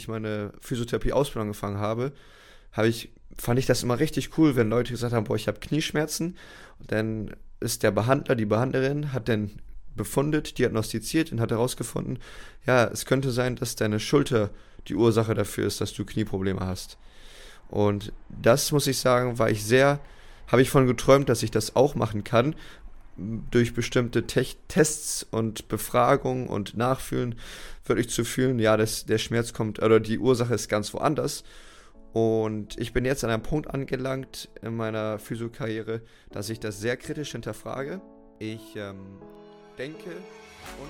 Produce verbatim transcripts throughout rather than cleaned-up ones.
ich meine Physiotherapie-Ausbildung angefangen habe, habe ich, fand ich das immer richtig cool, wenn Leute gesagt haben, boah, ich habe Knieschmerzen. Und dann ist der Behandler, die Behandlerin, hat dann befundet, diagnostiziert und hat herausgefunden, ja, es könnte sein, dass deine Schulter die Ursache dafür ist, dass du Knieprobleme hast. Und das, muss ich sagen, war ich sehr, habe ich von geträumt, dass ich das auch machen kann, durch bestimmte Te- Tests und Befragungen und Nachfühlen wirklich zu fühlen, ja, das, der Schmerz kommt, oder die Ursache ist ganz woanders. Und ich bin jetzt an einem Punkt angelangt in meiner Physiokarriere, dass ich das sehr kritisch hinterfrage. Ich ähm, denke und...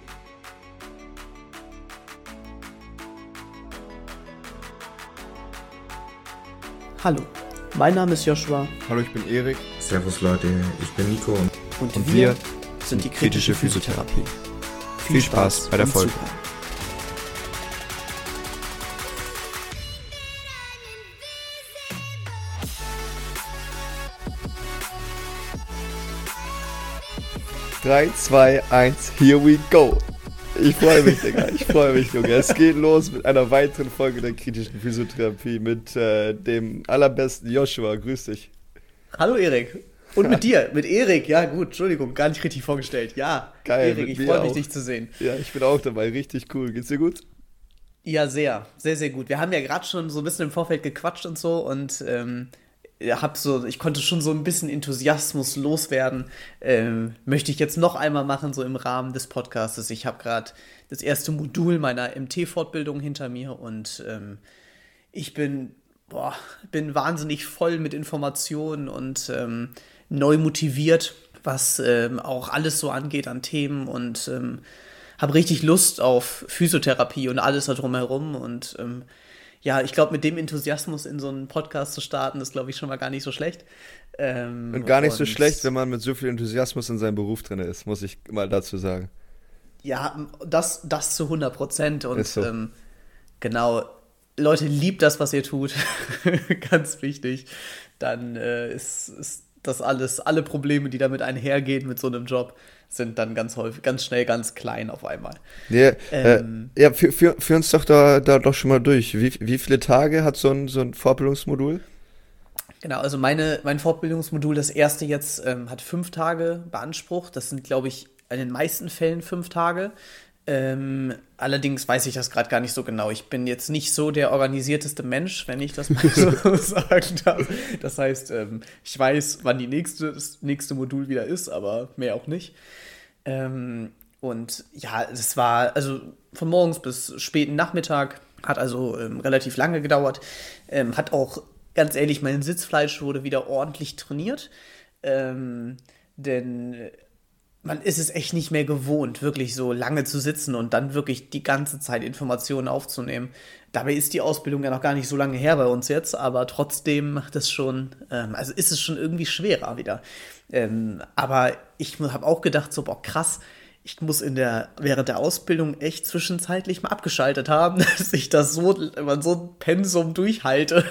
Hallo, mein Name ist Joshua. Hallo, ich bin Erik. Servus Leute, ich bin Nico. Und, Und wir wir sind die kritische Physiotherapie. Viel Spaß bei der beim Folge. Zuhören. drei, zwei, eins, here we go. Ich freue mich, Digga. Ich freue mich, Junge. Es geht los mit einer weiteren Folge der kritischen Physiotherapie mit äh, dem allerbesten Joshua. Grüß dich. Hallo Erik. Und mit dir, mit Erik. Ja gut, Entschuldigung, gar nicht richtig vorgestellt. Ja, Geil, Erik, mit ich mir freue mich, auch. dich zu sehen. Ja, ich bin auch dabei. Richtig cool. Geht's dir gut? Ja, sehr, sehr, sehr gut. Wir haben ja gerade schon so ein bisschen im Vorfeld gequatscht und so und ähm, hab so, ich konnte schon so ein bisschen Enthusiasmus loswerden. Ähm, möchte ich jetzt noch einmal machen, so im Rahmen des Podcasts. Ich habe gerade das erste Modul meiner M T-Fortbildung hinter mir und ähm, ich bin, boah, bin wahnsinnig voll mit Informationen und ähm, neu motiviert, was ähm, auch alles so angeht an Themen und ähm, habe richtig Lust auf Physiotherapie und alles da drumherum und ähm, ja, ich glaube, mit dem Enthusiasmus in so einen Podcast zu starten, ist, glaube ich, schon mal gar nicht so schlecht. Ähm, Und gar nicht so und schlecht, wenn man mit so viel Enthusiasmus in seinem Beruf drin ist, muss ich mal dazu sagen. Ja, das, das zu hundert Prozent. Und Ist so. ähm, genau, Leute, liebt das, was ihr tut. Ganz wichtig. Dann äh, ist, ist das alles, alle Probleme, die damit einhergehen mit so einem Job, sind dann ganz häufig, ganz schnell ganz klein auf einmal. Ja, Ähm, äh, ja führ, führ, führ uns doch da, da doch schon mal durch. Wie, wie viele Tage hat so ein, so ein Fortbildungsmodul? Genau, also meine, mein Fortbildungsmodul, das erste jetzt, ähm, hat fünf Tage beansprucht. Das sind, glaube ich, in den meisten Fällen fünf Tage. Ähm, allerdings weiß ich das gerade gar nicht so genau. Ich bin jetzt nicht so der organisierteste Mensch, wenn ich das mal so sagen darf. Das heißt, ähm, ich weiß, wann die nächste, das nächste Modul wieder ist, aber mehr auch nicht. Ähm, und ja, es war also von morgens bis späten Nachmittag, hat also ähm, relativ lange gedauert. Ähm, hat auch, ganz ehrlich, mein Sitzfleisch wurde wieder ordentlich trainiert. Ähm, denn man ist es echt nicht mehr gewohnt, wirklich so lange zu sitzen und dann wirklich die ganze Zeit Informationen aufzunehmen. Dabei ist die Ausbildung ja noch gar nicht so lange her bei uns jetzt, aber trotzdem macht es schon, ähm, also ist es schon irgendwie schwerer wieder. Ähm, aber ich habe auch gedacht, so, boah, krass, ich muss in der, während der Ausbildung echt zwischenzeitlich mal abgeschaltet haben, dass ich das so, immer so ein Pensum durchhalte.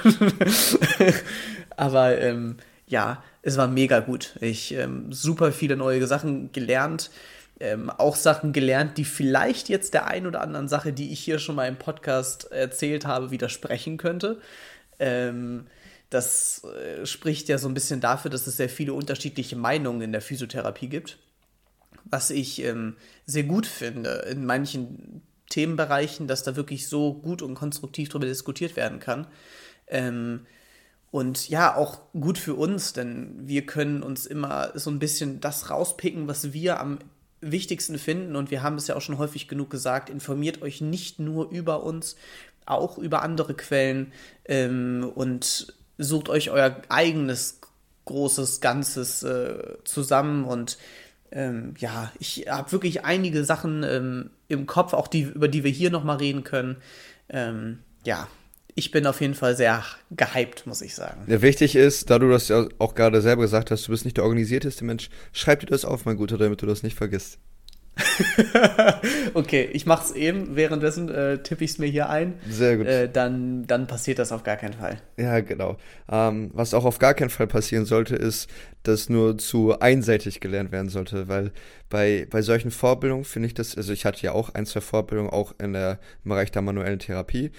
Aber ähm, ja, es war mega gut. Ich ähm, super viele neue Sachen gelernt. Ähm, auch Sachen gelernt, die vielleicht jetzt der ein oder anderen Sache, die ich hier schon mal im Podcast erzählt habe, widersprechen könnte. Ähm, das äh, spricht ja so ein bisschen dafür, dass es sehr viele unterschiedliche Meinungen in der Physiotherapie gibt. Was ich ähm, sehr gut finde in manchen Themenbereichen, dass da wirklich so gut und konstruktiv darüber diskutiert werden kann. Ähm, Und ja, auch gut für uns, denn wir können uns immer so ein bisschen das rauspicken, was wir am wichtigsten finden. Und wir haben es ja auch schon häufig genug gesagt, informiert euch nicht nur über uns, auch über andere Quellen ähm, und sucht euch euer eigenes großes Ganzes äh, zusammen. Und ähm, ja, ich habe wirklich einige Sachen ähm, im Kopf, auch die, über die wir hier nochmal reden können. Ähm, ja, Ich bin auf jeden Fall sehr gehypt, muss ich sagen. Ja, wichtig ist, da du das ja auch gerade selber gesagt hast, du bist nicht der organisierteste Mensch, schreib dir das auf, mein Guter, damit du das nicht vergisst. Okay, ich mach's eben, währenddessen äh, tippe ich es mir hier ein. Sehr gut. Äh, dann, dann passiert das auf gar keinen Fall. Ja, genau. Ähm, was auch auf gar keinen Fall passieren sollte, ist, dass nur zu einseitig gelernt werden sollte, weil bei, bei solchen Vorbildungen finde ich das, also ich hatte ja auch ein, zwei Vorbildungen, auch in der, im Bereich der manuellen Therapie,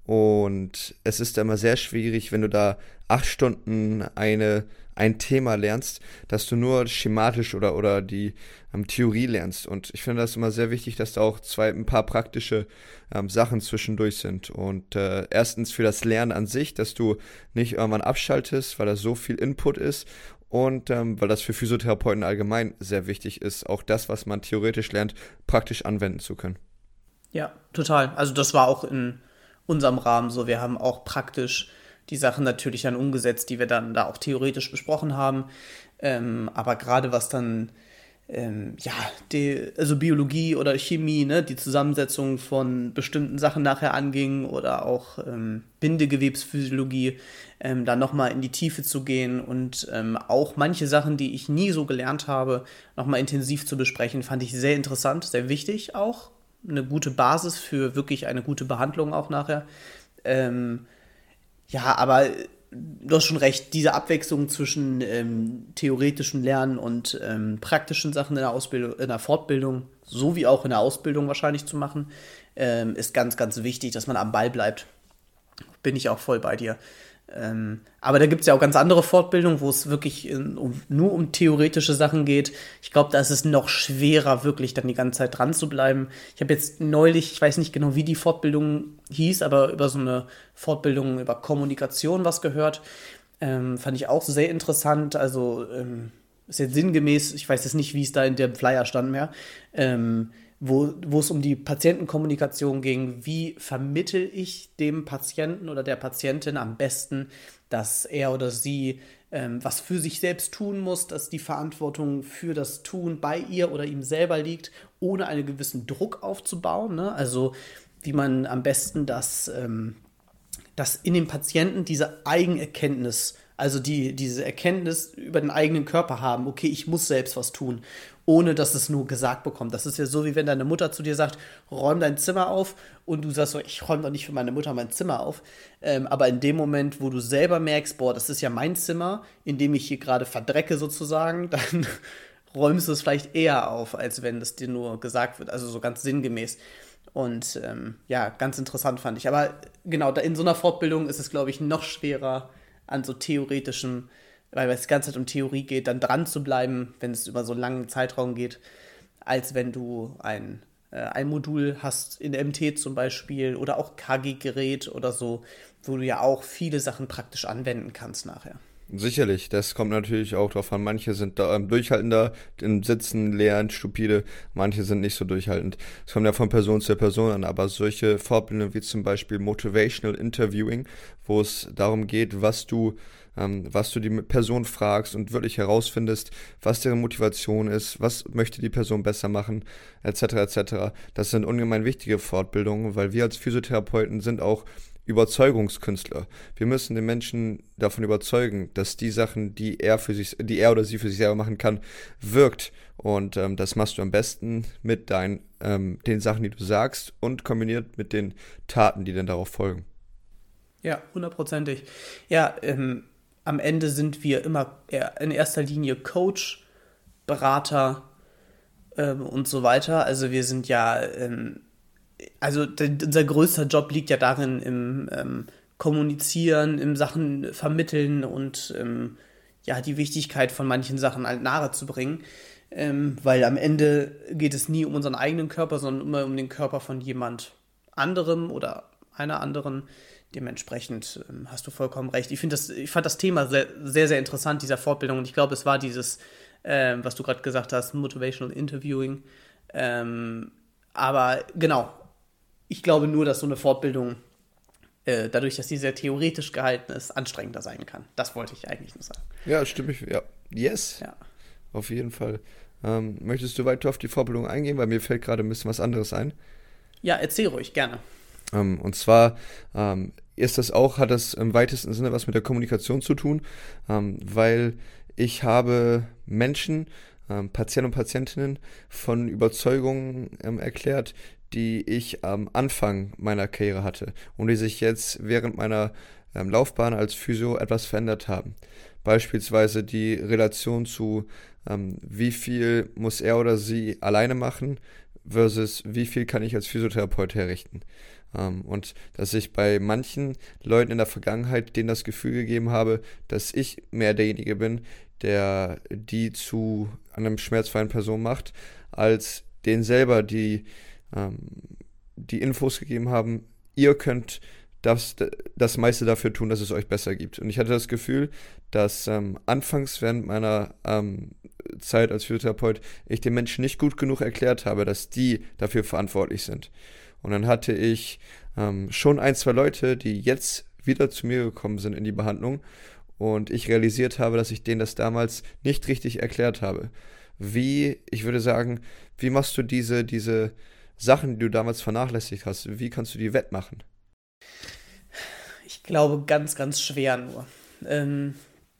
und es ist da immer sehr schwierig, wenn du da acht Stunden eine, ein Thema lernst, dass du nur schematisch oder, oder die ähm, Theorie lernst. Und ich finde das immer sehr wichtig, dass da auch zwei, ein paar praktische ähm, Sachen zwischendurch sind. Und äh, erstens für das Lernen an sich, dass du nicht irgendwann abschaltest, weil da so viel Input ist. Und ähm, weil das für Physiotherapeuten allgemein sehr wichtig ist, auch das, was man theoretisch lernt, praktisch anwenden zu können. Ja, total. Also das war auch in unserem Rahmen so. Wir haben auch praktisch die Sachen natürlich dann umgesetzt, die wir dann da auch theoretisch besprochen haben. Ähm, aber gerade was dann, ähm, ja, die, also Biologie oder Chemie, ne, die Zusammensetzung von bestimmten Sachen nachher anging oder auch ähm, Bindegewebsphysiologie, ähm, da nochmal in die Tiefe zu gehen und ähm, auch manche Sachen, die ich nie so gelernt habe, nochmal intensiv zu besprechen, fand ich sehr interessant, sehr wichtig auch. Eine gute Basis für wirklich eine gute Behandlung auch nachher. Ähm, ja, aber du hast schon recht, diese Abwechslung zwischen ähm, theoretischem Lernen und ähm, praktischen Sachen in der Ausbildung, in der Fortbildung, sowie auch in der Ausbildung wahrscheinlich zu machen, ähm, ist ganz, ganz wichtig, dass man am Ball bleibt. Bin ich auch voll bei dir. Ähm, aber da gibt es ja auch ganz andere Fortbildungen, wo es wirklich in, um, nur um theoretische Sachen geht. Ich glaube, da ist es noch schwerer, wirklich dann die ganze Zeit dran zu bleiben. Ich habe jetzt neulich, ich weiß nicht genau, wie die Fortbildung hieß, aber über so eine Fortbildung über Kommunikation was gehört. Ähm, fand ich auch sehr interessant. Also ähm, ist jetzt sinngemäß, ich weiß jetzt nicht, wie es da in dem Flyer stand mehr, ähm, wo, wo es um die Patientenkommunikation ging, wie vermittel ich dem Patienten oder der Patientin am besten, dass er oder sie ähm, was für sich selbst tun muss, dass die Verantwortung für das Tun bei ihr oder ihm selber liegt, ohne einen gewissen Druck aufzubauen, ne? Also wie man am besten das, ähm, das in dem Patienten diese Eigenerkenntnis, also die, diese Erkenntnis über den eigenen Körper haben, okay, ich muss selbst was tun, ohne dass es nur gesagt bekommt. Das ist ja so, wie wenn deine Mutter zu dir sagt, räum dein Zimmer auf, und du sagst so, ich räume doch nicht für meine Mutter mein Zimmer auf. Ähm, aber in dem Moment, wo du selber merkst, boah, das ist ja mein Zimmer, in dem ich hier gerade verdrecke sozusagen, dann räumst du es vielleicht eher auf, als wenn es dir nur gesagt wird, also so ganz sinngemäß. Und ähm, ja, ganz interessant fand ich. Aber genau, da in so einer Fortbildung ist es, glaube ich, noch schwerer, an so theoretischem, weil es die ganze Zeit um Theorie geht, dann dran zu bleiben, wenn es über so einen langen Zeitraum geht, als wenn du ein, äh, ein Modul hast in M T zum Beispiel oder auch K G-Gerät oder so, wo du ja auch viele Sachen praktisch anwenden kannst nachher. Sicherlich, das kommt natürlich auch drauf an. Manche sind da ähm, durchhaltender, im Sitzen, lernen, stupide, manche sind nicht so durchhaltend. Es kommt ja von Person zu Person an, aber solche Fortbildungen wie zum Beispiel Motivational Interviewing, wo es darum geht, was du, ähm, was du die Person fragst und wirklich herausfindest, was deren Motivation ist, was möchte die Person besser machen, et cetera et cetera. Das sind ungemein wichtige Fortbildungen, weil wir als Physiotherapeuten sind auch Überzeugungskünstler. Wir müssen den Menschen davon überzeugen, dass die Sachen, die er für sich, die er oder sie für sich selber machen kann, wirkt. Und ähm, das machst du am besten mit deinen, ähm, den Sachen, die du sagst, und kombiniert mit den Taten, die dann darauf folgen. Ja, hundertprozentig. Ja, ähm, am Ende sind wir immer in erster Linie Coach, Berater ähm, und so weiter. Also wir sind ja ähm, Also d- unser größter Job liegt ja darin, im ähm, Kommunizieren, im Sachen vermitteln und ähm, ja, die Wichtigkeit von manchen Sachen halt nahe zu bringen. Ähm, weil am Ende geht es nie um unseren eigenen Körper, sondern immer um den Körper von jemand anderem oder einer anderen. Dementsprechend ähm, hast du vollkommen recht. Ich finde das, ich fand das Thema sehr, sehr, sehr interessant, dieser Fortbildung. Und ich glaube, es war dieses, ähm, was du gerade gesagt hast, Motivational Interviewing. Ähm, aber genau, ich glaube nur, dass so eine Fortbildung, äh, dadurch, dass sie sehr theoretisch gehalten ist, anstrengender sein kann. Das wollte ich eigentlich nur sagen. Ja, stimme ich. Ja. Yes. Ja. Auf jeden Fall. Ähm, möchtest du weiter auf die Vorbildung eingehen? Weil mir fällt gerade ein bisschen was anderes ein. Ja, erzähl ruhig, gerne. Ähm, und zwar ähm, ist das auch, hat das im weitesten Sinne was mit der Kommunikation zu tun, ähm, weil ich habe Menschen ähm, Patienten und Patientinnen von Überzeugungen ähm, erklärt, die ich am Anfang meiner Karriere hatte und die sich jetzt während meiner ähm, Laufbahn als Physio etwas verändert haben. Beispielsweise die Relation zu, ähm, wie viel muss er oder sie alleine machen versus wie viel kann ich als Physiotherapeut herrichten. Ähm, und dass ich bei manchen Leuten in der Vergangenheit denen das Gefühl gegeben habe, dass ich mehr derjenige bin, der die zu einer schmerzfreien Person macht, als denen selber die, ähm, die Infos gegeben haben, ihr könnt das, das meiste dafür tun, dass es euch besser gibt. Und ich hatte das Gefühl, dass ähm, anfangs während meiner ähm, Zeit als Physiotherapeut ich den Menschen nicht gut genug erklärt habe, dass die dafür verantwortlich sind. Und dann hatte ich ähm, schon ein, zwei Leute, die jetzt wieder zu mir gekommen sind in die Behandlung und ich realisiert habe, dass ich denen das damals nicht richtig erklärt habe. Wie, ich würde sagen, wie machst du diese, diese Sachen, die du damals vernachlässigt hast, wie kannst du die wettmachen? Ich glaube, ganz, ganz schwer nur. Ähm,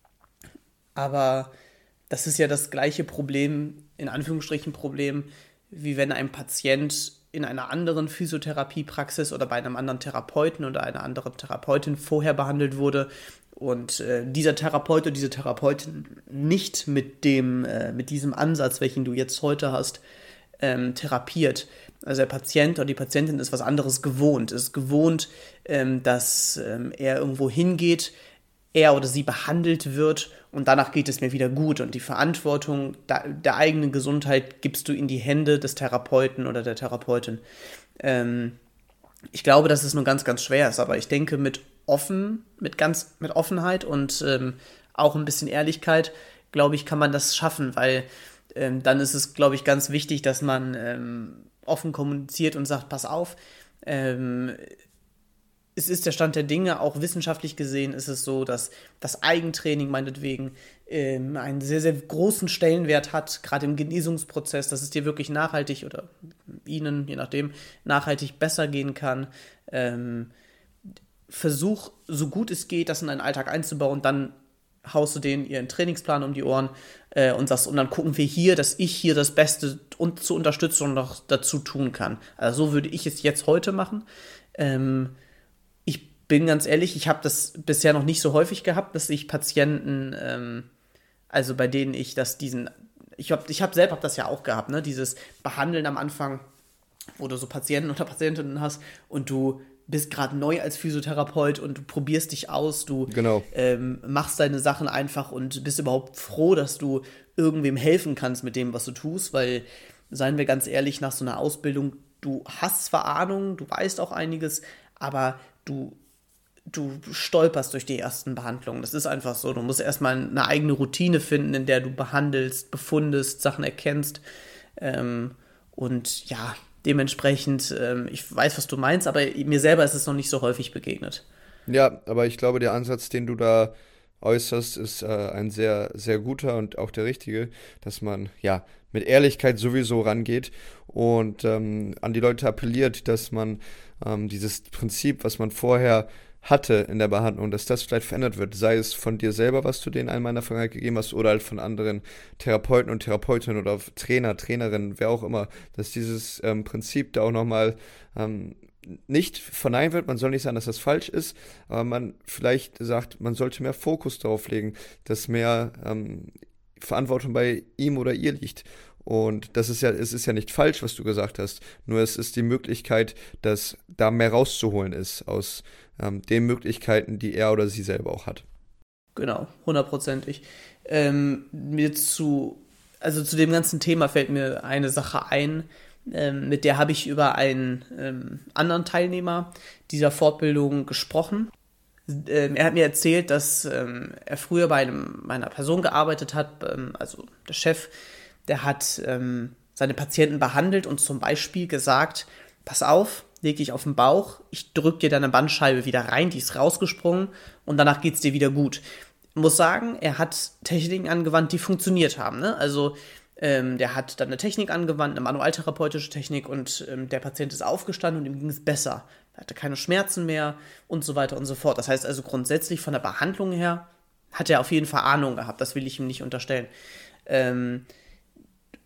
aber das ist ja das gleiche Problem, in Anführungsstrichen Problem, wie wenn ein Patient in einer anderen Physiotherapiepraxis oder bei einem anderen Therapeuten oder einer anderen Therapeutin vorher behandelt wurde und äh, dieser Therapeut oder diese Therapeutin nicht mit dem, äh, mit diesem Ansatz, welchen du jetzt heute hast, ähm, therapiert. Also der Patient oder die Patientin ist was anderes gewohnt, ist gewohnt, ähm, dass ähm, er irgendwo hingeht, er oder sie behandelt wird und danach geht es mir wieder gut. Und die Verantwortung der, der eigenen Gesundheit gibst du in die Hände des Therapeuten oder der Therapeutin. Ähm, ich glaube, dass es nur ganz, ganz schwer ist, aber ich denke, mit offen, mit ganz, mit Offenheit und ähm, auch ein bisschen Ehrlichkeit, glaube ich, kann man das schaffen, weil ähm, dann ist es, glaube ich, ganz wichtig, dass man ähm, offen kommuniziert und sagt, pass auf, ähm, es ist der Stand der Dinge, auch wissenschaftlich gesehen ist es so, dass das Eigentraining meinetwegen ähm, einen sehr, sehr großen Stellenwert hat, gerade im Genesungsprozess, dass es dir wirklich nachhaltig oder Ihnen, je nachdem, nachhaltig besser gehen kann. Ähm, versuch, so gut es geht, das in deinen Alltag einzubauen, dann haust du denen ihren Trainingsplan um die Ohren äh, und sagst, und dann gucken wir hier, dass ich hier das Beste und zur Unterstützung noch dazu tun kann. Also so würde ich es jetzt heute machen. Ähm, ich bin ganz ehrlich, ich habe das bisher noch nicht so häufig gehabt, dass ich Patienten, ähm, also bei denen ich das diesen, ich habe ich hab selber hab das ja auch gehabt, ne, dieses Behandeln am Anfang, wo du so Patienten oder Patientinnen hast und du bist gerade neu als Physiotherapeut und du probierst dich aus, du Genau. ähm, machst deine Sachen einfach und bist überhaupt froh, dass du irgendwem helfen kannst mit dem, was du tust, weil, seien wir ganz ehrlich, nach so einer Ausbildung, du hast zwar Ahnung, du weißt auch einiges, aber du, du stolperst durch die ersten Behandlungen. Das ist einfach so, du musst erstmal eine eigene Routine finden, in der du behandelst, befundest, Sachen erkennst ähm, und ja, dementsprechend, ähm, ich weiß, was du meinst, aber mir selber ist es noch nicht so häufig begegnet. Ja, aber ich glaube, der Ansatz, den du da äußerst, ist äh, ein sehr, sehr guter und auch der richtige, dass man ja mit Ehrlichkeit sowieso rangeht und ähm, an die Leute appelliert, dass man ähm, dieses Prinzip, was man vorher hatte in der Behandlung, dass das vielleicht verändert wird, sei es von dir selber, was du denen einmal in der Vergangenheit gegeben hast, oder halt von anderen Therapeuten und Therapeutinnen oder Trainer, Trainerinnen, wer auch immer, dass dieses ähm, Prinzip da auch nochmal ähm, nicht verneint wird. Man soll nicht sagen, dass das falsch ist, aber man vielleicht sagt, man sollte mehr Fokus darauf legen, dass mehr ähm, Verantwortung bei ihm oder ihr liegt. Und das ist ja, es ist ja nicht falsch, was du gesagt hast, nur es ist die Möglichkeit, dass da mehr rauszuholen ist aus ähm, den Möglichkeiten, die er oder sie selber auch hat. Genau, hundertprozentig. Ähm, mir zu, also zu dem ganzen Thema fällt mir eine Sache ein, ähm, mit der habe ich über einen ähm, anderen Teilnehmer dieser Fortbildung gesprochen. Ähm, er hat mir erzählt, dass ähm, er früher bei einem, bei einer Person gearbeitet hat, ähm, also der Chef, der hat ähm, seine Patienten behandelt und zum Beispiel gesagt, pass auf, leg dich auf den Bauch, ich drück dir deine Bandscheibe wieder rein, die ist rausgesprungen und danach geht's dir wieder gut. Ich muss sagen, er hat Techniken angewandt, die funktioniert haben. Ne? Also ähm, der hat dann eine Technik angewandt, eine manualtherapeutische Technik und ähm, der Patient ist aufgestanden und ihm ging es besser. Er hatte keine Schmerzen mehr und so weiter und so fort. Das heißt also grundsätzlich von der Behandlung her hat er auf jeden Fall Ahnung gehabt, das will ich ihm nicht unterstellen. Ähm,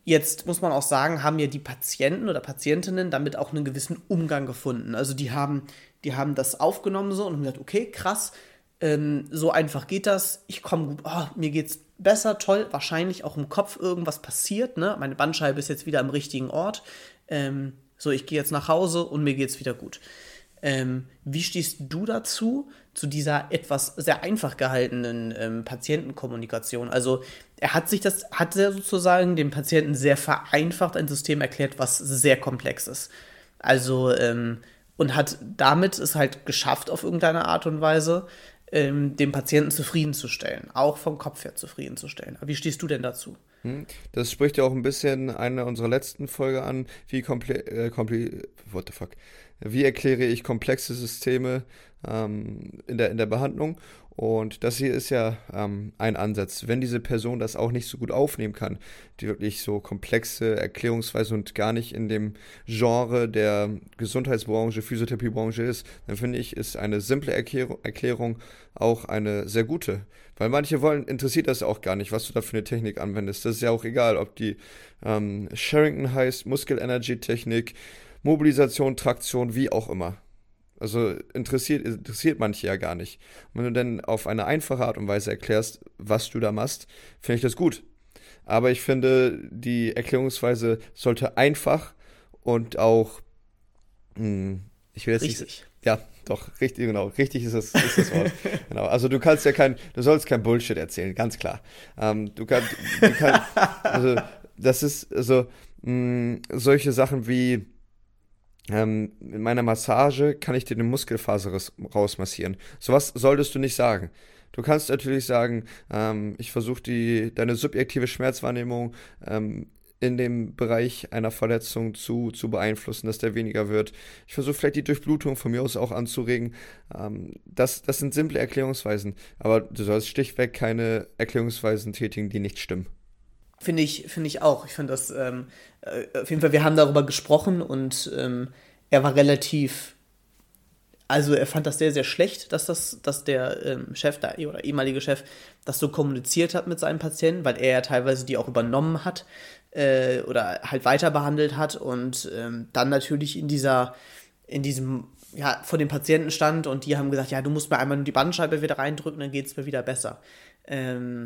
Jetzt muss man auch sagen, haben ja die Patienten oder Patientinnen damit auch einen gewissen Umgang gefunden. Also die haben, die haben das aufgenommen so und haben gesagt, okay, krass, ähm, so einfach geht das, ich komme gut, oh, mir geht's besser, toll, wahrscheinlich auch im Kopf irgendwas passiert, ne? Meine Bandscheibe ist jetzt wieder am richtigen Ort, ähm, so, ich gehe jetzt nach Hause und mir geht's wieder gut. Ähm, wie stehst du dazu, zu dieser etwas sehr einfach gehaltenen ähm, Patientenkommunikation? Also er hat sich das, hat er sozusagen dem Patienten sehr vereinfacht ein System erklärt, was sehr komplex ist. Also ähm, und hat damit es halt geschafft, auf irgendeine Art und Weise ähm, den Patienten zufriedenzustellen, auch vom Kopf her zufriedenzustellen. Aber wie stehst du denn dazu? Das spricht ja auch ein bisschen eine unserer letzten Folge an, wie komple äh, komple what the fuck? Wie erkläre ich komplexe Systeme ähm, in der, in der Behandlung? Und das hier ist ja ähm, ein Ansatz. Wenn diese Person das auch nicht so gut aufnehmen kann, die wirklich so komplexe Erklärungsweise und gar nicht in dem Genre der Gesundheitsbranche, Physiotherapiebranche ist, dann finde ich, ist eine simple Erklärung, Erklärung auch eine sehr gute. Weil manche wollen, interessiert das auch gar nicht, was du da für eine Technik anwendest. Das ist ja auch egal, ob die ähm, Sherrington heißt, Muskel-Energy-Technik, Mobilisation, Traktion, wie auch immer. Also interessiert, interessiert manche ja gar nicht. Und wenn du dann auf eine einfache Art und Weise erklärst, was du da machst, finde ich das gut. Aber ich finde, die Erklärungsweise sollte einfach und auch, mh, ich will jetzt Richtig. nicht, ja, doch, richtig, genau, richtig ist das, ist das Wort. Genau, also du kannst ja kein, du sollst kein Bullshit erzählen, ganz klar. Ähm, du kannst, du kannst, also das ist, also mh, solche Sachen wie, Ähm, in meiner Massage kann ich dir eine Muskelfaser raus- rausmassieren. Sowas solltest du nicht sagen. Du kannst natürlich sagen, ähm, ich versuche die deine subjektive Schmerzwahrnehmung ähm, in dem Bereich einer Verletzung zu, zu beeinflussen, dass der weniger wird. Ich versuche vielleicht die Durchblutung von mir aus auch anzuregen. Ähm, das, das sind simple Erklärungsweisen, aber du sollst schlichtweg keine Erklärungsweisen tätigen, die nicht stimmen. Finde ich, finde ich auch. Ich finde das, ähm, äh, auf jeden Fall, wir haben darüber gesprochen und ähm, er war relativ, also er fand das sehr, sehr schlecht, dass das, dass der ähm, Chef da oder ehemalige Chef das so kommuniziert hat mit seinen Patienten, weil er ja teilweise die auch übernommen hat äh, oder halt weiter behandelt hat und ähm, dann natürlich in dieser, in diesem, ja, vor dem Patienten stand und die haben gesagt, ja, du musst mir einmal nur die Bandscheibe wieder reindrücken, dann geht es mir wieder besser. Ähm,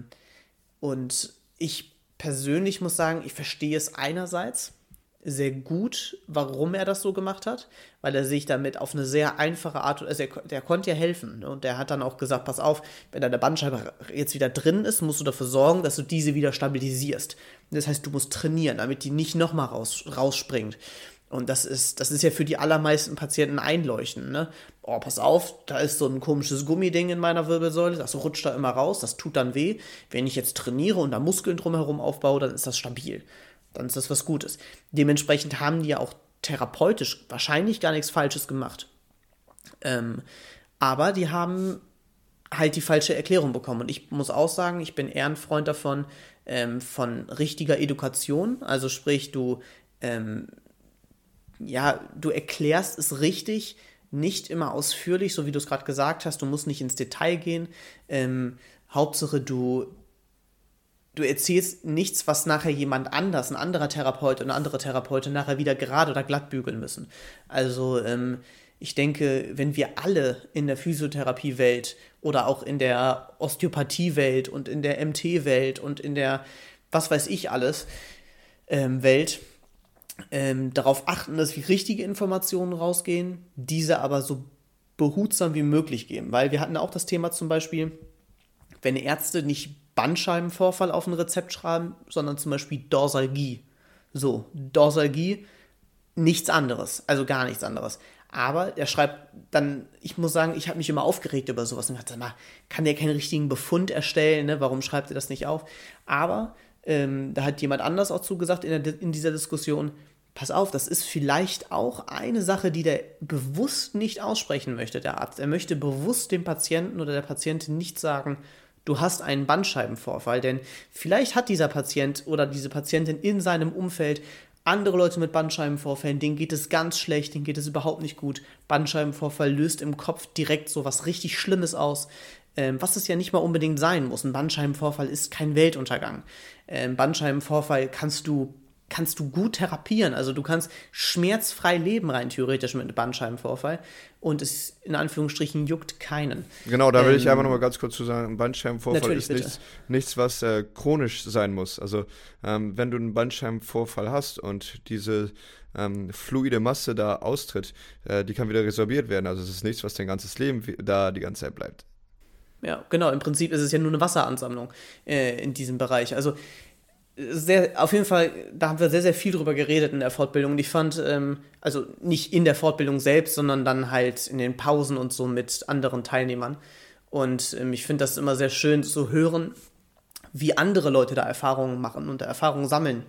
und ich persönlich muss sagen, ich verstehe es einerseits sehr gut, warum er das so gemacht hat, weil er sich damit auf eine sehr einfache Art, also er, der konnte ja helfen, ne? Und der hat dann auch gesagt, pass auf, wenn deine Bandscheibe jetzt wieder drin ist, musst du dafür sorgen, dass du diese wieder stabilisierst. Das heißt, du musst trainieren, damit die nicht nochmal raus, rausspringt. Und das ist, das ist ja für die allermeisten Patienten einleuchtend, ne? Oh, pass auf, da ist so ein komisches Gummiding in meiner Wirbelsäule, das rutscht da immer raus, das tut dann weh. Wenn ich jetzt trainiere und da Muskeln drumherum aufbaue, dann ist das stabil. Dann ist das was Gutes. Dementsprechend haben die ja auch therapeutisch wahrscheinlich gar nichts Falsches gemacht. Ähm, aber die haben halt die falsche Erklärung bekommen. Und ich muss auch sagen, ich bin eher ein Freund davon, ähm, von richtiger Education. Also sprich, du ähm, ja, du erklärst es richtig, nicht immer ausführlich, so wie du es gerade gesagt hast, du musst nicht ins Detail gehen. Ähm, Hauptsache, du, du erzählst nichts, was nachher jemand anders, ein anderer Therapeut oder eine andere Therapeutin nachher wieder gerade oder glatt bügeln müssen. Also ähm, ich denke, wenn wir alle in der Physiotherapiewelt oder auch in der Osteopathiewelt und in der M T-Welt und in der, was weiß ich alles, ähm, Welt, Ähm, darauf achten, dass wir richtige Informationen rausgehen, diese aber so behutsam wie möglich geben. Weil wir hatten auch das Thema zum Beispiel, wenn Ärzte nicht Bandscheibenvorfall auf ein Rezept schreiben, sondern zum Beispiel Dorsalgie. So, Dorsalgie, nichts anderes, also gar nichts anderes. Aber er schreibt dann, ich muss sagen, ich habe mich immer aufgeregt über sowas und gesagt, sag mal, kann der keinen richtigen Befund erstellen, ne? Warum schreibt er das nicht auf? Aber Ähm, da hat jemand anders auch zugesagt in, der, in dieser Diskussion, pass auf, das ist vielleicht auch eine Sache, die der bewusst nicht aussprechen möchte, der Arzt. Er möchte bewusst dem Patienten oder der Patientin nicht sagen, du hast einen Bandscheibenvorfall, denn vielleicht hat dieser Patient oder diese Patientin in seinem Umfeld andere Leute mit Bandscheibenvorfällen, denen geht es ganz schlecht, denen geht es überhaupt nicht gut. Bandscheibenvorfall löst im Kopf direkt so was richtig Schlimmes aus, ähm, was es ja nicht mal unbedingt sein muss. Ein Bandscheibenvorfall ist kein Weltuntergang. Ähm, Bandscheibenvorfall kannst du kannst du gut therapieren. Also du kannst schmerzfrei leben, rein theoretisch mit einem Bandscheibenvorfall. Und es in Anführungsstrichen juckt keinen. Genau, da will ähm, ich einfach nochmal ganz kurz zu sagen, ein Bandscheibenvorfall ist nichts, nichts, was äh, chronisch sein muss. Also ähm, wenn du einen Bandscheibenvorfall hast und diese ähm, fluide Masse da austritt, äh, die kann wieder resorbiert werden. Also es ist nichts, was dein ganzes Leben da die ganze Zeit bleibt. Ja, genau. Im Prinzip ist es ja nur eine Wasseransammlung äh, in diesem Bereich. Also sehr, auf jeden Fall, da haben wir sehr, sehr viel drüber geredet in der Fortbildung. Und ich fand, ähm, also nicht in der Fortbildung selbst, sondern dann halt in den Pausen und so mit anderen Teilnehmern. Und ähm, ich finde das immer sehr schön zu hören, wie andere Leute da Erfahrungen machen und da Erfahrungen sammeln.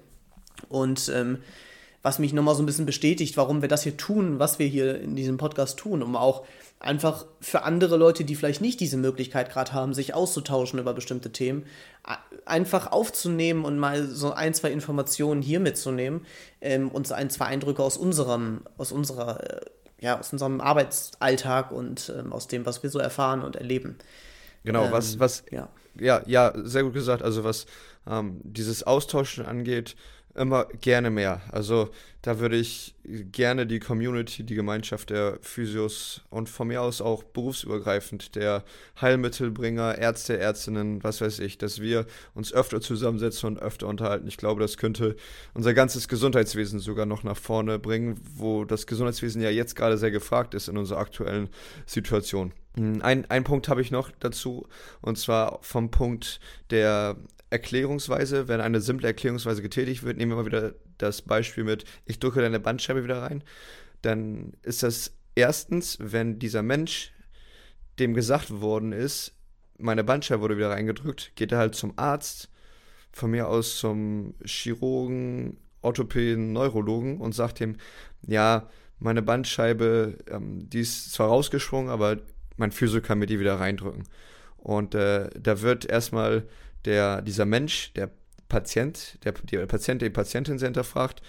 Und ähm, was mich nochmal so ein bisschen bestätigt, warum wir das hier tun, was wir hier in diesem Podcast tun, um auch einfach für andere Leute, die vielleicht nicht diese Möglichkeit gerade haben, sich auszutauschen über bestimmte Themen, einfach aufzunehmen und mal so ein, zwei Informationen hier mitzunehmen, ähm, und ein, zwei Eindrücke aus unserem, aus unserer, äh, ja, aus unserem Arbeitsalltag und ähm, aus dem, was wir so erfahren und erleben. Genau, ähm, was, was, ja. ja, ja, sehr gut gesagt, also was ähm, dieses Austauschen angeht, immer gerne mehr. Also da würde ich gerne die Community, die Gemeinschaft der Physios und von mir aus auch berufsübergreifend der Heilmittelbringer, Ärzte, Ärztinnen, was weiß ich, dass wir uns öfter zusammensetzen und öfter unterhalten. Ich glaube, das könnte unser ganzes Gesundheitswesen sogar noch nach vorne bringen, wo das Gesundheitswesen ja jetzt gerade sehr gefragt ist in unserer aktuellen Situation. Ein, ein Punkt habe ich noch dazu, und zwar vom Punkt der Erklärungsweise, wenn eine simple Erklärungsweise getätigt wird, nehmen wir mal wieder das Beispiel mit, ich drücke deine Bandscheibe wieder rein, dann ist das erstens, wenn dieser Mensch, dem gesagt worden ist, meine Bandscheibe wurde wieder reingedrückt, geht er halt zum Arzt, von mir aus zum Chirurgen, Orthopäden, Neurologen und sagt ihm, ja, meine Bandscheibe, ähm, die ist zwar rausgesprungen, aber mein Physio kann mir die wieder reindrücken. Und äh, da wird erstmal der, dieser Mensch, der Patient, der, der Patient, die Patientin sehr hinterfragt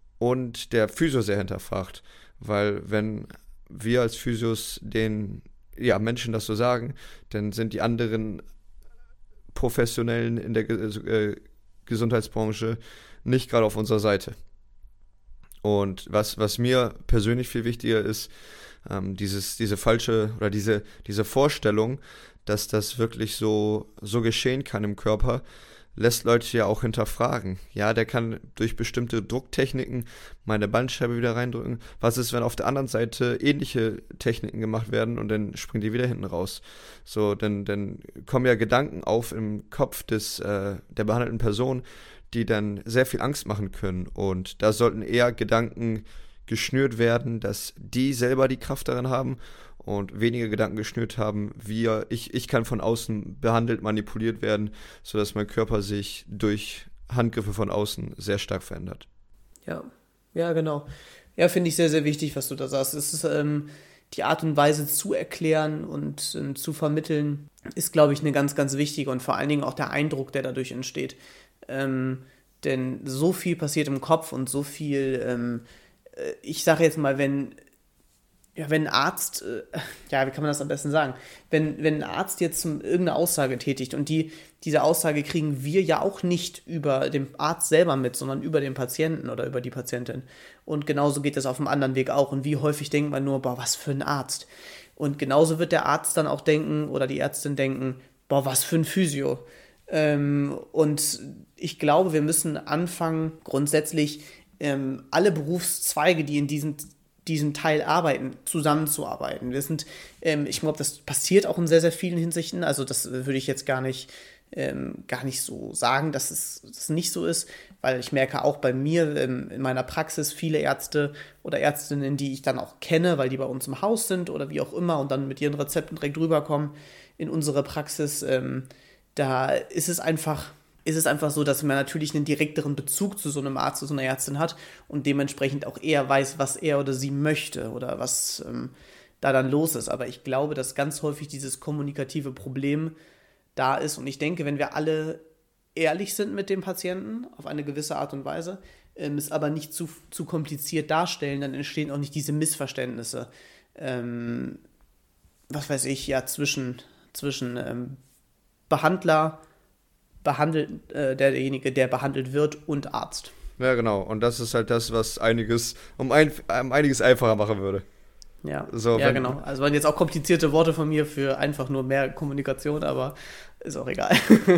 und der Physio sehr hinterfragt. Weil wenn wir als Physios den ja, Menschen das so sagen, dann sind die anderen Professionellen in der äh, Gesundheitsbranche nicht gerade auf unserer Seite. Und was, was mir persönlich viel wichtiger ist, ähm, dieses, diese falsche oder diese, diese Vorstellung, dass das wirklich so, so geschehen kann im Körper, lässt Leute ja auch hinterfragen. Ja, der kann durch bestimmte Drucktechniken meine Bandscheibe wieder reindrücken. Was ist, wenn auf der anderen Seite ähnliche Techniken gemacht werden und dann springt die wieder hinten raus? So, dann, dann kommen ja Gedanken auf im Kopf des, äh, der behandelten Person, die dann sehr viel Angst machen können. Und da sollten eher Gedanken geschnürt werden, dass die selber die Kraft darin haben und weniger Gedanken geschnürt haben, wie ich, ich kann von außen behandelt, manipuliert werden, sodass mein Körper sich durch Handgriffe von außen sehr stark verändert. Ja, ja, genau. Ja, finde ich sehr, sehr wichtig, was du da sagst. Es ist ähm, die Art und Weise zu erklären und ähm, zu vermitteln, ist, glaube ich, eine ganz, ganz wichtige und vor allen Dingen auch der Eindruck, der dadurch entsteht. Ähm, denn so viel passiert im Kopf und so viel, ähm, ich sage jetzt mal, wenn Ja, wenn ein Arzt, äh, ja, wie kann man das am besten sagen? Wenn, wenn ein Arzt jetzt zum, irgendeine Aussage tätigt und die, diese Aussage kriegen wir ja auch nicht über den Arzt selber mit, sondern über den Patienten oder über die Patientin. Und genauso geht das auf dem anderen Weg auch. Und wie häufig denkt man nur, boah, was für ein Arzt. Und genauso wird der Arzt dann auch denken oder die Ärztin denken, boah, was für ein Physio. Ähm, und ich glaube, wir müssen anfangen, grundsätzlich ähm, alle Berufszweige, die in diesen diesen Teil arbeiten, zusammenzuarbeiten. Wir sind, ähm, ich glaube, das passiert auch in sehr, sehr vielen Hinsichten. Also das würde ich jetzt gar nicht, ähm, gar nicht so sagen, dass es das nicht so ist, weil ich merke auch bei mir ähm, in meiner Praxis viele Ärzte oder Ärztinnen, die ich dann auch kenne, weil die bei uns im Haus sind oder wie auch immer und dann mit ihren Rezepten direkt rüberkommen in unsere Praxis. Ähm, da ist es einfach ist es einfach so, dass man natürlich einen direkteren Bezug zu so einem Arzt, zu so einer Ärztin hat und dementsprechend auch eher weiß, was er oder sie möchte oder was ähm, da dann los ist. Aber ich glaube, dass ganz häufig dieses kommunikative Problem da ist und ich denke, wenn wir alle ehrlich sind mit dem Patienten auf eine gewisse Art und Weise, ähm, es aber nicht zu, zu kompliziert darstellen, dann entstehen auch nicht diese Missverständnisse, ähm, was weiß ich, ja, zwischen, zwischen ähm, Behandler, behandelt, äh, derjenige, der behandelt wird und Arzt. Ja, genau. Und das ist halt das, was einiges um, ein, um einiges einfacher machen würde. Ja, So, ja wenn, genau. Also waren jetzt auch komplizierte Worte von mir für einfach nur mehr Kommunikation, aber ist auch egal.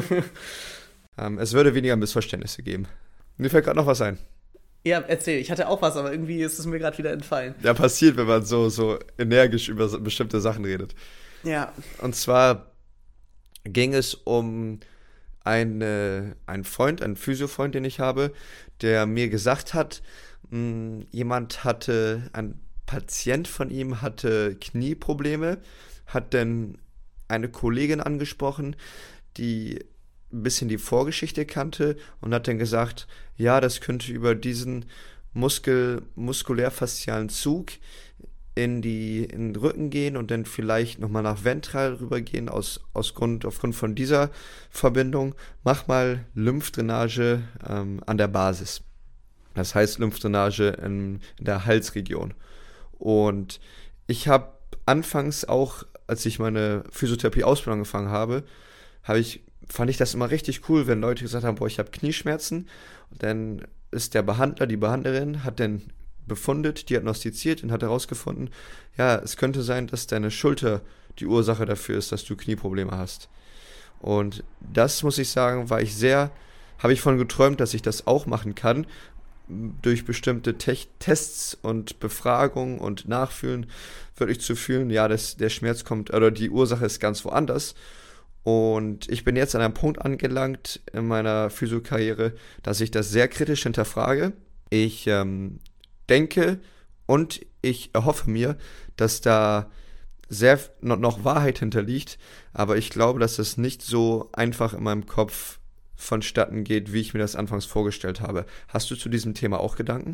ähm, es würde weniger Missverständnisse geben. Mir fällt gerade noch was ein. Ja, erzähl. Ich hatte auch was, aber irgendwie ist es mir gerade wieder entfallen. Ja, passiert, wenn man so, so energisch über so bestimmte Sachen redet. Ja. Und zwar ging es um eine, einen Freund, einen Physiofreund, den ich habe, der mir gesagt hat, mh, jemand hatte, ein Patient von ihm hatte Knieprobleme, hat dann eine Kollegin angesprochen, die ein bisschen die Vorgeschichte kannte und hat dann gesagt, ja, das könnte über diesen Muskel, muskulär-faszialen Zug in, die, in den Rücken gehen und dann vielleicht nochmal nach ventral rübergehen aus, aus Grund, aufgrund von dieser Verbindung. Mach mal Lymphdrainage ähm, an der Basis. Das heißt Lymphdrainage in, in der Halsregion. Und ich habe anfangs auch, als ich meine Physiotherapie-Ausbildung angefangen habe, habe ich, fand ich das immer richtig cool, wenn Leute gesagt haben, boah, ich habe Knieschmerzen. Und dann ist der Behandler, die Behandlerin, hat dann befundet, diagnostiziert und hat herausgefunden, ja, es könnte sein, dass deine Schulter die Ursache dafür ist, dass du Knieprobleme hast. Und das, muss ich sagen, war ich sehr, habe ich von geträumt, dass ich das auch machen kann, durch bestimmte Te- Tests und Befragungen und Nachfühlen wirklich zu fühlen, ja, das, der Schmerz kommt, oder die Ursache ist ganz woanders. Und ich bin jetzt an einem Punkt angelangt in meiner Physiokarriere, dass ich das sehr kritisch hinterfrage. Ich ähm, denke und ich erhoffe mir, dass da sehr noch, noch Wahrheit hinterliegt, aber ich glaube, dass das nicht so einfach in meinem Kopf vonstatten geht, wie ich mir das anfangs vorgestellt habe. Hast du zu diesem Thema auch Gedanken?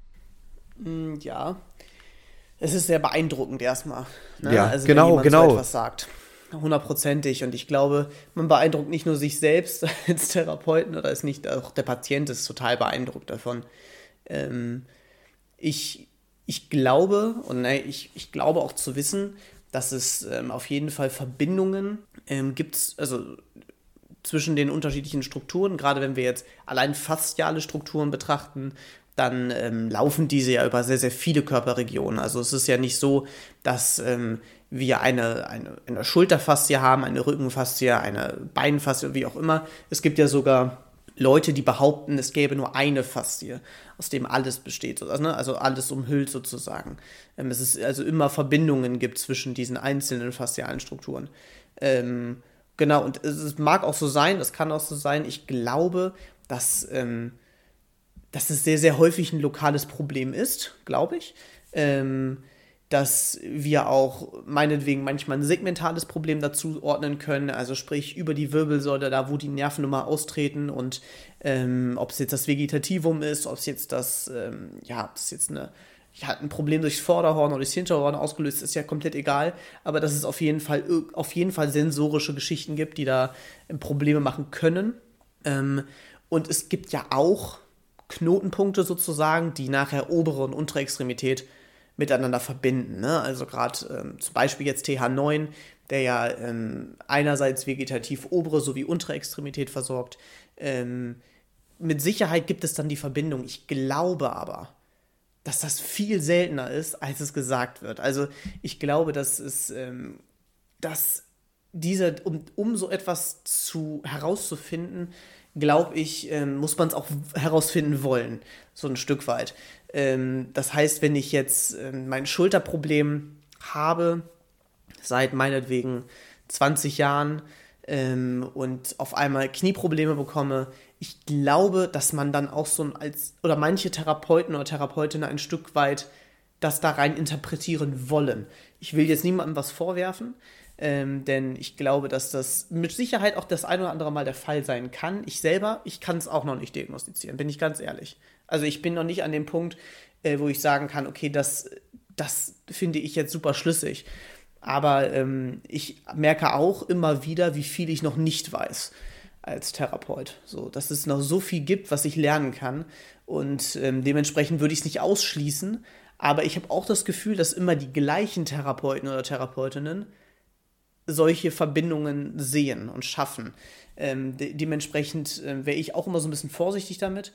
Ja, es ist sehr beeindruckend erstmal. Ne? Ja, also genau, wenn jemand genau. so etwas sagt. Hundertprozentig. Und ich glaube, man beeindruckt nicht nur sich selbst als Therapeuten oder ist nicht, auch der Patient ist total beeindruckt davon. Ähm, ich, ich glaube, und ne, ich, ich glaube auch zu wissen, dass es ähm, auf jeden Fall Verbindungen ähm, gibt, also zwischen den unterschiedlichen Strukturen, gerade wenn wir jetzt allein fasziale Strukturen betrachten, dann ähm, laufen diese ja über sehr, sehr viele Körperregionen. Also es ist ja nicht so, dass ähm, wir eine, eine, eine Schulterfaszie haben, eine Rückenfaszie, eine Beinfaszie, wie auch immer. Es gibt ja sogar Leute, die behaupten, es gäbe nur eine Faszie, aus dem alles besteht, also, ne? also alles umhüllt sozusagen. Ähm, es ist also immer Verbindungen gibt zwischen diesen einzelnen faszialen Strukturen. Ähm, Genau, und es mag auch so sein, es kann auch so sein, ich glaube, dass, ähm, dass es sehr, sehr häufig ein lokales Problem ist, glaube ich. Ähm, dass wir auch meinetwegen manchmal ein segmentales Problem dazu ordnen können, also sprich über die Wirbelsäule, da wo die Nerven immer austreten und ähm, ob es jetzt das Vegetativum ist, ob es jetzt das, ähm, ja, ob es jetzt eine ja, ein Problem durchs Vorderhorn oder durchs Hinterhorn ausgelöst, ist ja komplett egal, aber dass es auf jeden Fall, auf jeden Fall sensorische Geschichten gibt, die da Probleme machen können. Ähm, und es gibt ja auch Knotenpunkte sozusagen, die nachher obere und untere Extremität miteinander verbinden. Ne? Also gerade ähm, zum Beispiel jetzt T H neun, der ja ähm, einerseits vegetativ obere sowie untere Extremität versorgt. Ähm, mit Sicherheit gibt es dann die Verbindung. Ich glaube aber, dass das viel seltener ist, als es gesagt wird. Also ich glaube, dass es, ähm, dass diese, um, um so etwas zu herauszufinden, glaube ich, ähm, muss man es auch herausfinden wollen, so ein Stück weit. Ähm, das heißt, wenn ich jetzt ähm, mein Schulterproblem habe, seit meinetwegen zwanzig Jahren, ähm, und auf einmal Knieprobleme bekomme, ich glaube, dass man dann auch so ein als, oder manche Therapeuten oder Therapeutinnen ein Stück weit das da rein interpretieren wollen. Ich will jetzt niemandem was vorwerfen, ähm, denn ich glaube, dass das mit Sicherheit auch das ein oder andere Mal der Fall sein kann. Ich selber, ich kann es auch noch nicht diagnostizieren, bin ich ganz ehrlich. Also ich bin noch nicht an dem Punkt, äh, wo ich sagen kann, okay, das, das finde ich jetzt super schlüssig. Aber ähm, ich merke auch immer wieder, wie viel ich noch nicht weiß als Therapeut. So, dass es noch so viel gibt, was ich lernen kann. Und ähm, dementsprechend würde ich es nicht ausschließen. Aber ich habe auch das Gefühl, dass immer die gleichen Therapeuten oder Therapeutinnen solche Verbindungen sehen und schaffen. Ähm, de- dementsprechend äh, wäre ich auch immer so ein bisschen vorsichtig damit.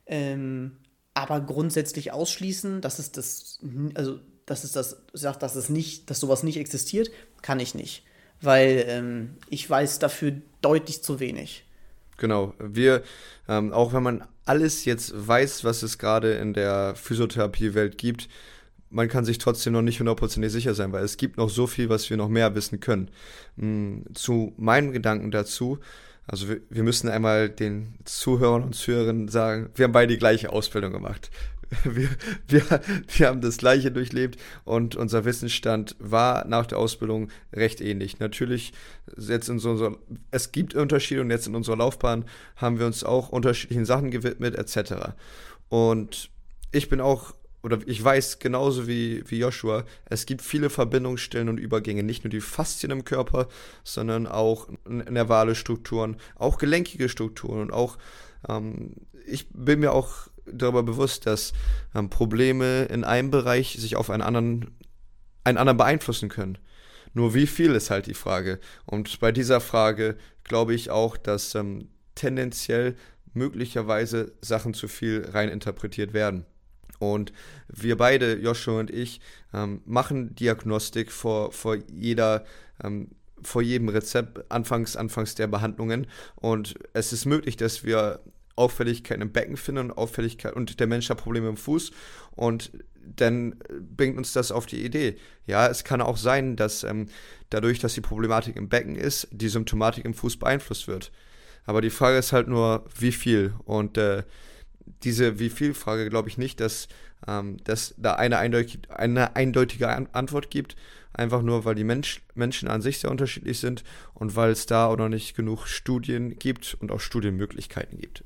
Ähm, aber grundsätzlich ausschließen, dass es das, also dass es das sagt, dass es nicht, dass sowas nicht existiert, kann ich nicht. Weil ähm, ich weiß dafür deutlich zu wenig. Genau, wir, ähm, auch wenn man alles jetzt weiß, was es gerade in der Physiotherapiewelt gibt, man kann sich trotzdem noch nicht hundertprozentig sicher sein, weil es gibt noch so viel, was wir noch mehr wissen können. Mm, Zu meinen Gedanken dazu, also wir, wir müssen einmal den Zuhörern und Zuhörerinnen sagen, wir haben beide die gleiche Ausbildung gemacht. Wir, wir, wir haben das Gleiche durchlebt und unser Wissensstand war nach der Ausbildung recht ähnlich. Natürlich, jetzt in so, so es gibt Unterschiede und jetzt in unserer Laufbahn haben wir uns auch unterschiedlichen Sachen gewidmet, et cetera. Und ich bin auch, oder ich weiß genauso wie, wie Joshua, es gibt viele Verbindungsstellen und Übergänge, nicht nur die Faszien im Körper, sondern auch nervale Strukturen, auch gelenkige Strukturen und auch, ähm, ich bin mir auch darüber bewusst, dass ähm, Probleme in einem Bereich sich auf einen anderen, einen anderen beeinflussen können. Nur wie viel ist halt die Frage. Und bei dieser Frage glaube ich auch, dass ähm, tendenziell möglicherweise Sachen zu viel reininterpretiert werden. Und wir beide, Joshua und ich, ähm, machen Diagnostik vor, vor jeder ähm, vor jedem Rezept anfangs, anfangs der Behandlungen. Und es ist möglich, dass wir Auffälligkeiten im Becken finden und Auffälligkeit und der Mensch hat Probleme im Fuß und dann bringt uns das auf die Idee. Ja, es kann auch sein, dass ähm, dadurch, dass die Problematik im Becken ist, die Symptomatik im Fuß beeinflusst wird. Aber die Frage ist halt nur, wie viel? Und äh, diese wie viel Frage glaube ich nicht, dass ähm, dass da eine, eindeutig, eine eindeutige An- Antwort gibt, einfach nur, weil die Mensch, Menschen an sich sehr unterschiedlich sind und weil es da auch noch nicht genug Studien gibt und auch Studienmöglichkeiten gibt.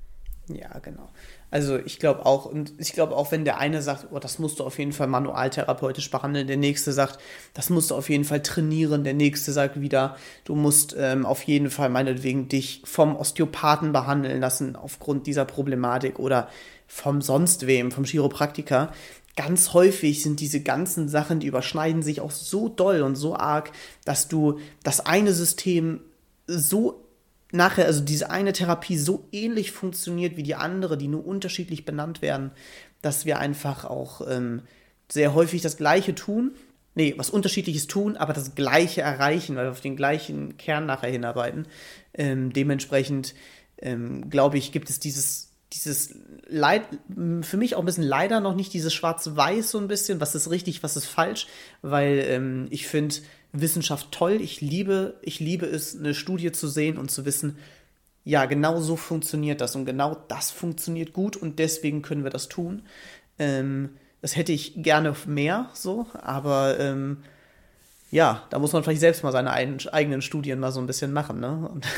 Ja, genau. Also ich glaube auch, und ich glaube auch, wenn der eine sagt, oh, das musst du auf jeden Fall manualtherapeutisch behandeln, der nächste sagt, das musst du auf jeden Fall trainieren, der nächste sagt wieder, du musst ähm, auf jeden Fall meinetwegen dich vom Osteopathen behandeln lassen aufgrund dieser Problematik oder vom sonst wem, vom Chiropraktiker. Ganz häufig sind diese ganzen Sachen, die überschneiden sich auch so doll und so arg, dass du das eine System so nachher, also diese eine Therapie so ähnlich funktioniert wie die andere, die nur unterschiedlich benannt werden, dass wir einfach auch ähm, sehr häufig das Gleiche tun, nee, was Unterschiedliches tun, aber das Gleiche erreichen, weil wir auf den gleichen Kern nachher hinarbeiten. Ähm, dementsprechend, ähm, glaube ich, gibt es dieses, dieses Leid, für mich auch ein bisschen leider noch nicht dieses Schwarz-Weiß so ein bisschen, was ist richtig, was ist falsch, weil ähm, ich finde Wissenschaft toll. Ich liebe, ich liebe es, eine Studie zu sehen und zu wissen, ja, genau so funktioniert das und genau das funktioniert gut und deswegen können wir das tun. Ähm, das hätte ich gerne mehr so, aber ähm, ja, da muss man vielleicht selbst mal seine ein, eigenen Studien mal so ein bisschen machen, ne? Und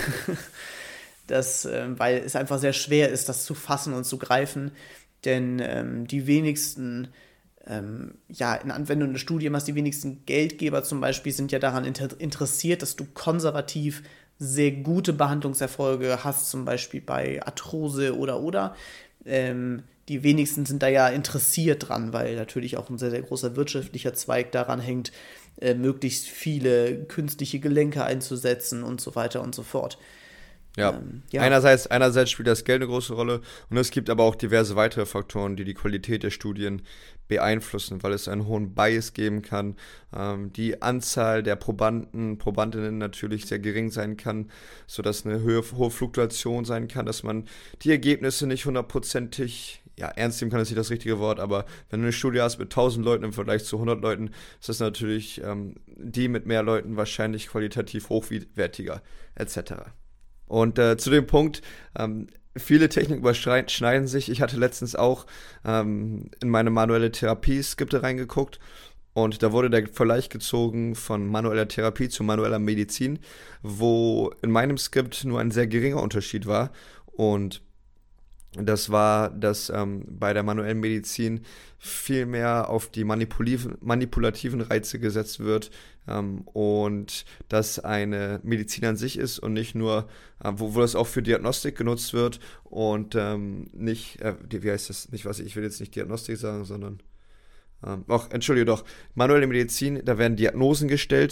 das, ähm, weil es einfach sehr schwer ist, das zu fassen und zu greifen, denn ähm, die wenigsten Ähm, ja, in Anwendung eine Studie machst, die wenigsten Geldgeber zum Beispiel sind ja daran inter- interessiert, dass du konservativ sehr gute Behandlungserfolge hast, zum Beispiel bei Arthrose oder oder. Ähm, die wenigsten sind da ja interessiert dran, weil natürlich auch ein sehr, sehr großer wirtschaftlicher Zweig daran hängt, äh, möglichst viele künstliche Gelenke einzusetzen und so weiter und so fort. Ja. Ähm, ja. Einerseits, einerseits spielt das Geld eine große Rolle und es gibt aber auch diverse weitere Faktoren, die die Qualität der Studien beeinflussen, weil es einen hohen Bias geben kann, ähm, die Anzahl der Probanden, Probandinnen natürlich sehr gering sein kann, sodass eine hohe, hohe Fluktuation sein kann, dass man die Ergebnisse nicht hundertprozentig, ja, ernst nehmen kann ist nicht das richtige Wort, aber wenn du eine Studie hast mit tausend Leuten im Vergleich zu hundert Leuten, ist das natürlich ähm, die mit mehr Leuten wahrscheinlich qualitativ hochwertiger, et cetera. Und äh, zu dem Punkt, ähm, viele Techniken überschneiden sich. Ich hatte letztens auch ähm, in meine manuelle Therapie-Skripte reingeguckt und da wurde der Vergleich gezogen von manueller Therapie zu manueller Medizin, wo in meinem Skript nur ein sehr geringer Unterschied war und das war, dass ähm, bei der manuellen Medizin viel mehr auf die manipulativen, manipulativen Reize gesetzt wird ähm, und das eine Medizin an sich ist und nicht nur, äh, wo, wo das auch für Diagnostik genutzt wird und ähm, nicht, äh, wie heißt das, nicht was, ich will jetzt nicht Diagnostik sagen, sondern, ähm, ach, entschuldige doch, manuelle Medizin, da werden Diagnosen gestellt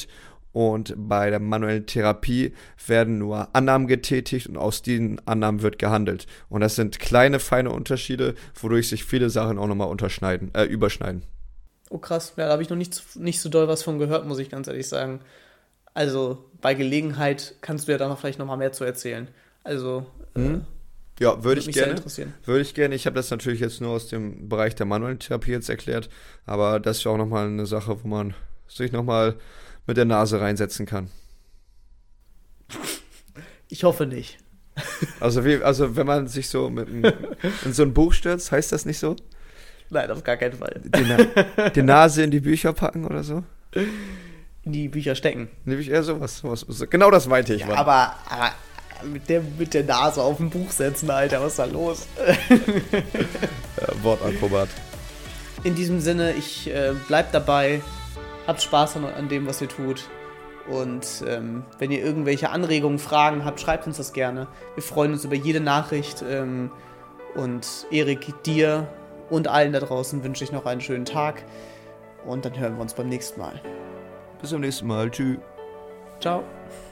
Und bei der manuellen Therapie werden nur Annahmen getätigt und aus diesen Annahmen wird gehandelt. Und das sind kleine, feine Unterschiede, wodurch sich viele Sachen auch nochmal unterschneiden, äh, überschneiden. Oh krass, ja, da habe ich noch nicht, nicht so doll was von gehört, muss ich ganz ehrlich sagen. Also bei Gelegenheit kannst du ja da noch vielleicht nochmal mehr zu erzählen. Also mhm. äh, ja, würde ich mich gerne. sehr interessieren. Würde ich gerne. Ich habe das natürlich jetzt nur aus dem Bereich der manuellen Therapie jetzt erklärt, aber das ist ja auch nochmal eine Sache, wo man sich nochmal mit der Nase reinsetzen kann. Ich hoffe nicht. Also, wie, also wenn man sich so mit ein, in so ein Buch stürzt, heißt das nicht so? Nein, auf gar keinen Fall. Die, Na- die Nase in die Bücher packen oder so? In die Bücher stecken. Nämlich eher sowas, sowas. Genau das meinte ich. Ja, Mann. aber, aber mit, der, mit der Nase auf ein Buch setzen, Alter, was ist da los? Ja, Wortakrobat. In diesem Sinne, ich äh, bleib dabei. Habt Spaß an, an dem, was ihr tut. Und ähm, wenn ihr irgendwelche Anregungen, Fragen habt, schreibt uns das gerne. Wir freuen uns über jede Nachricht. Ähm, und Erik, dir und allen da draußen wünsche ich noch einen schönen Tag. Und dann hören wir uns beim nächsten Mal. Bis zum nächsten Mal. Tschüss. Ciao.